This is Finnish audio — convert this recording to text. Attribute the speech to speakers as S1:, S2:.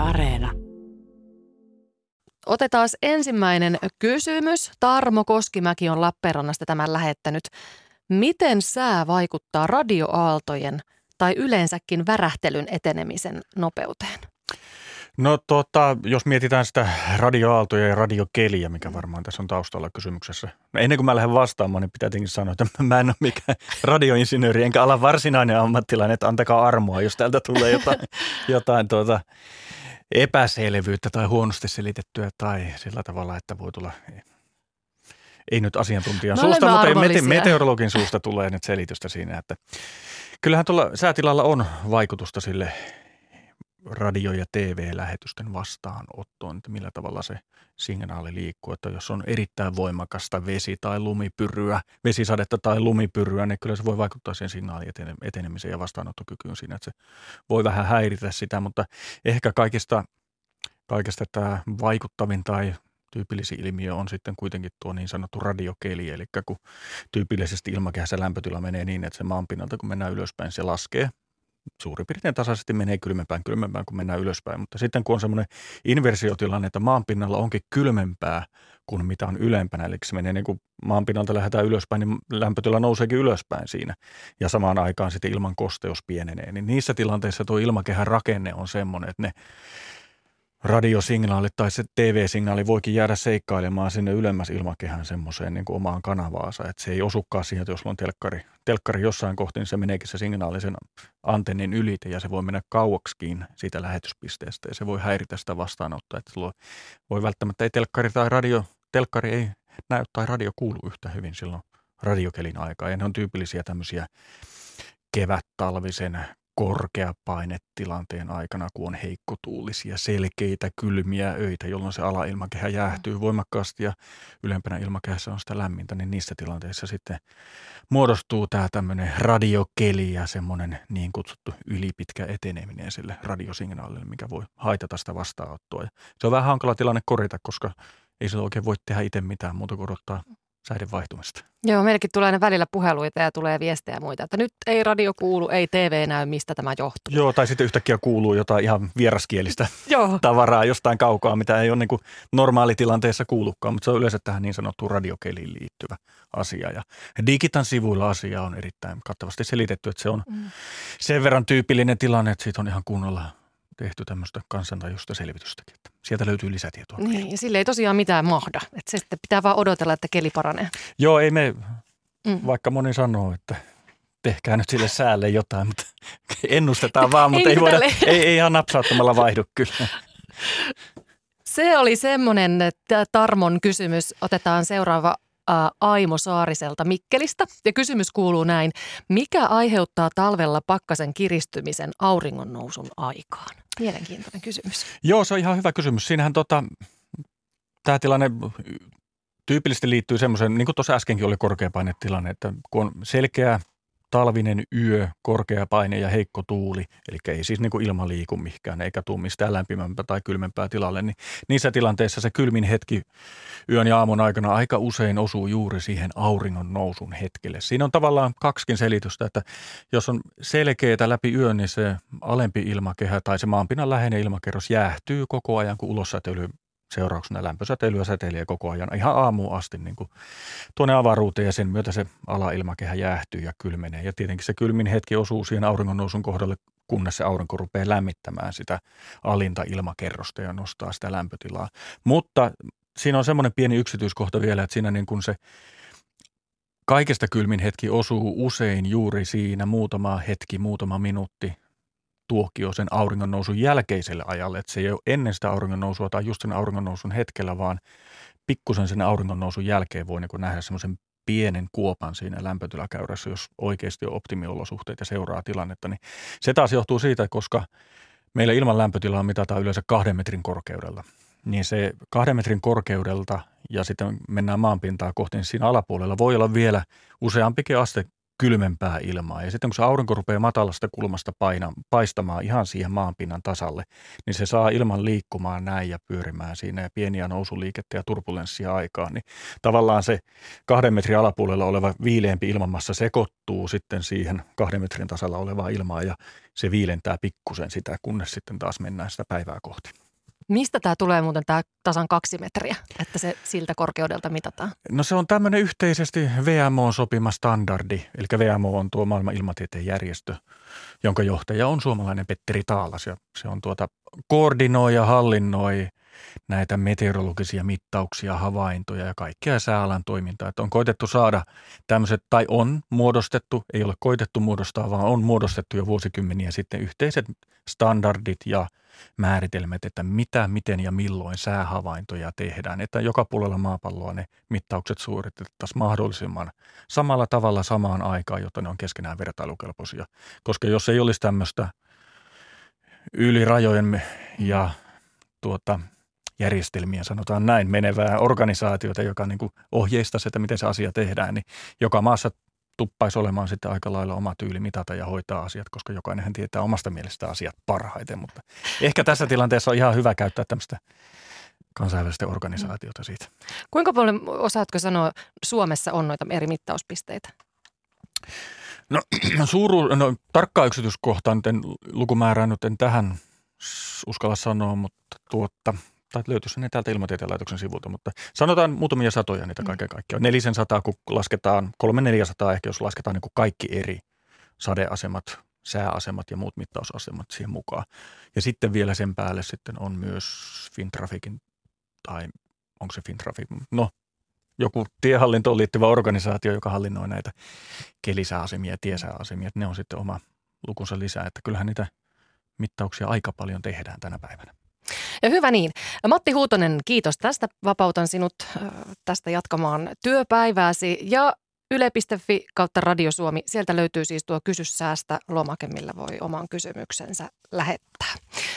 S1: Areena.
S2: Otetaan ensimmäinen kysymys. Tarmo Koskimäki on Lappeenrannasta tämän lähettänyt. Miten sää vaikuttaa radioaaltojen tai yleensäkin värähtelyn etenemisen nopeuteen?
S3: No jos mietitään sitä radioaaltoja ja radiokeliä, mikä varmaan tässä on taustalla kysymyksessä. No ennen kuin mä lähden vastaamaan, niin pitää tietenkin sanoa, että mä en ole mikään radioinsinööri enkä alan varsinainen ammattilainen, että antakaa armoa, jos täältä tulee jotain epäselvyyttä tai huonosti selitettyä tai sillä tavalla, että voi tulla, ei nyt asiantuntijan suusta, mutta meteorologin suusta tulee nyt selitystä siinä, että kyllähän tuolla säätilalla on vaikutusta sille radio- ja TV-lähetysten vastaanottoon, että millä tavalla se signaali liikkuu. Että jos on erittäin voimakasta vesi- tai lumipyryä, vesisadetta tai lumipyryä, niin kyllä se voi vaikuttaa siihen signaalin etenemiseen ja vastaanottokykyyn siinä, että se voi vähän häiritä sitä, mutta ehkä kaikista tämä vaikuttavin tai tyypillisin ilmiö on sitten kuitenkin tuo niin sanottu radiokeli, eli kun tyypillisesti ilmakehässä lämpötila menee niin, että se maanpinnalta kun mennään ylöspäin, se laskee. Suurin piirtein tasaisesti menee kylmempään, kun mennään ylöspäin, mutta sitten kun on semmoinen inversiotilanne, että maanpinnalla onkin kylmempää kuin mitä on ylempänä, eli se menee niin kuin maanpinnalta lähdetään ylöspäin, niin lämpötila nouseekin ylöspäin siinä ja samaan aikaan sitten ilman kosteus pienenee, niin niissä tilanteissa tuo ilmakehän rakenne on semmoinen, että ne radiosignaalit tai se TV-signaali voikin jäädä seikkailemaan sinne ylemmäs ilmakehään semmoiseen niin kuin omaan kanavaansa, että se ei osukaan siihen, että jos on telkkari jossain kohti, niin se meneekin se signaali sen antennin ylite ja se voi mennä kauaksikin siitä lähetyspisteestä ja se voi häiritä sitä vastaanottoa, että voi välttämättä ei telkkari ei näy tai radio kuulu yhtä hyvin silloin radiokelin aikaa ja ne on tyypillisiä tämmöisiä kevät-talvisen korkeapainetilanteen aikana, kun on heikkotuulisia, selkeitä, kylmiä öitä, jolloin se alailmakehä jäähtyy voimakkaasti ja ylempänä ilmakehässä on sitä lämmintä, niin niissä tilanteissa sitten muodostuu tämä tämmöinen radiokeli ja semmoinen niin kutsuttu ylipitkä eteneminen sille radiosignaalille, mikä voi haitata sitä vastaanottoa. Ja se on vähän hankala tilanne korjata, koska ei se oikein voi tehdä itse mitään muuta kuin odottaa säiden vaihtumista.
S2: Joo, meilläkin tulee aina välillä puheluita ja tulee viestejä ja muita, että nyt ei radio kuulu, ei TV näy, mistä tämä johtuu.
S3: Joo, tai sitten yhtäkkiä kuuluu jotain ihan vieraskielistä tavaraa jostain kaukaa, mitä ei ole niin kuin normaalitilanteessa kuulukaan, mutta se on yleensä tähän niin sanottuun radiokeliin liittyvä asia. Ja Digitan sivuilla asia on erittäin kattavasti selitetty, että se on sen verran tyypillinen tilanne, että siitä on ihan kunnolla tehty tämmöistä kansantajuista selvitystäkin. Että sieltä löytyy lisätietoa.
S2: Niin, ja sille ei tosiaan mitään mahda. Että se sitten pitää vaan odotella, että keli paranee.
S3: Joo, ei me, vaikka moni sanoo, että tehkää nyt sille säälle jotain, mutta ennustetaan vaan, mutta ei ihan napsauttamalla vaihdu kyllä.
S2: Se oli semmoinen Tarmon kysymys. Otetaan seuraava Aimo Saariselta Mikkelistä. Ja kysymys kuuluu näin. Mikä aiheuttaa talvella pakkasen kiristymisen auringonnousun aikaan? Mielenkiintoinen kysymys.
S3: Joo, se on ihan hyvä kysymys. Siinähän tämä tilanne tyypillisesti liittyy semmoiseen, niin kuin tuossa äskenkin oli korkeapainetilanne, että kun on selkeä talvinen yö, korkea paine ja heikko tuuli, eli ei siis niin kuin ilma liiku mihinkään eikä tule mistään lämpimämpää tai kylmempää tilalle, niin niissä tilanteissa se kylmin hetki yön ja aamun aikana aika usein osuu juuri siihen auringon nousun hetkelle. Siinä on tavallaan kaksikin selitystä, että jos on selkeää läpi yön, niin se alempi ilmakehä tai se maanpinnan läheinen ilmakerros jäähtyy koko ajan, kun ulossäteily seurauksena lämpösäteilyä säteilee koko ajan ihan aamuun asti niin kuin tuonne avaruuteen ja sen myötä se alailmakehä jäähtyy ja kylmenee. Ja tietenkin se kylmin hetki osuu siihen aurinkonnousun kohdalle, kunnes se aurinko rupeaa lämmittämään sitä alinta ilmakerrosta ja nostaa sitä lämpötilaa. Mutta siinä on semmoinen pieni yksityiskohta vielä, että siinä niin kuin se kaikesta kylmin hetki osuu usein juuri siinä muutama minuutti tuokio sen auringonnousun jälkeiselle ajalle, että se ei ole ennen sitä auringonnousua tai just sen auringonnousun hetkellä, vaan pikkusen sen auringonnousun jälkeen voi niin nähdä semmoisen pienen kuopan siinä lämpötilakäyrässä, jos oikeasti on optimiolosuhteet ja seuraa tilannetta. Niin se taas johtuu siitä, koska meillä ilman lämpötilaa mitataan yleensä 2 metrin korkeudella. Niin se 2 metrin korkeudelta ja sitten mennään maanpintaa kohti, niin siinä alapuolella voi olla vielä useampikin aste kylmempää ilmaa. Ja sitten kun se aurinko rupeaa matalasta kulmasta paistamaan ihan siihen maanpinnan tasalle, niin se saa ilman liikkumaan näin ja pyörimään siinä ja pieniä nousuliikettä ja turbulenssia aikaan. Niin tavallaan se 2 metrin alapuolella oleva viileämpi ilmanmassa sekoittuu sitten siihen 2 metrin tasalla olevaan ilmaan ja se viilentää pikkusen sitä, kunnes sitten taas mennään sitä päivää kohti.
S2: Mistä tämä tulee muuten tämä tasan 2 metriä, että se siltä korkeudelta mitataan?
S3: No se on tämmöinen yhteisesti WMO:n sopima standardi, eli WMO on tuo maailman ilmatieteen järjestö, jonka johtaja on suomalainen Petteri Taalas. Ja se on koordinoi ja hallinnoi näitä meteorologisia mittauksia, havaintoja ja kaikkea sääalan toimintaa. Että on koitettu saada tämmöiset, tai on muodostettu, ei ole koitettu muodostaa, vaan on muodostettu jo vuosikymmeniä sitten yhteiset standardit ja määritelmät, että mitä, miten ja milloin säähavaintoja tehdään. Että joka puolella maapalloa ne mittaukset suoritettaisiin mahdollisimman samalla tavalla samaan aikaan, jotta ne on keskenään vertailukelpoisia. Koska jos ei olisi tämmöistä yli rajojen ja järjestelmiä, sanotaan näin, menevää organisaatiota, joka niin kuin ohjeistaisi, että miten se asia tehdään, niin joka maassa tuppaisi olemaan sitten aika lailla oma tyyli mitata ja hoitaa asiat, koska jokainenhan tietää omasta mielestä asiat parhaiten, mutta ehkä tässä tilanteessa on ihan hyvä käyttää tämmöistä kansainvälistä organisaatiota siitä.
S2: Kuinka paljon, osaatko sanoa, Suomessa on noita eri mittauspisteitä?
S3: No tarkkaa yksityiskohtaa nyt lukumäärää nyt en tähän uskalla sanoa, mutta tai löytyisi ne täältä Ilmatieteen laitoksen sivulta, mutta sanotaan muutamia satoja niitä kaiken kaikkiaan. 400, kun lasketaan, 300-400 ehkä, jos lasketaan niin kuin kaikki eri sadeasemat, sääasemat ja muut mittausasemat siihen mukaan. Ja sitten vielä sen päälle sitten on myös Fintraficin, tai onko se Fintrafic, no joku tiehallintoon liittyvä organisaatio, joka hallinnoi näitä kelisääasemia ja tiesääasemia. Ne on sitten oma lukunsa lisää, että kyllähän niitä mittauksia aika paljon tehdään tänä päivänä.
S2: Ja hyvä niin. Matti Huutonen, kiitos tästä. Vapautan sinut tästä jatkamaan työpäivääsi ja yle.fi/Radio Suomi. Sieltä löytyy siis tuo Kysy säästä -lomake, millä voi oman kysymyksensä lähettää.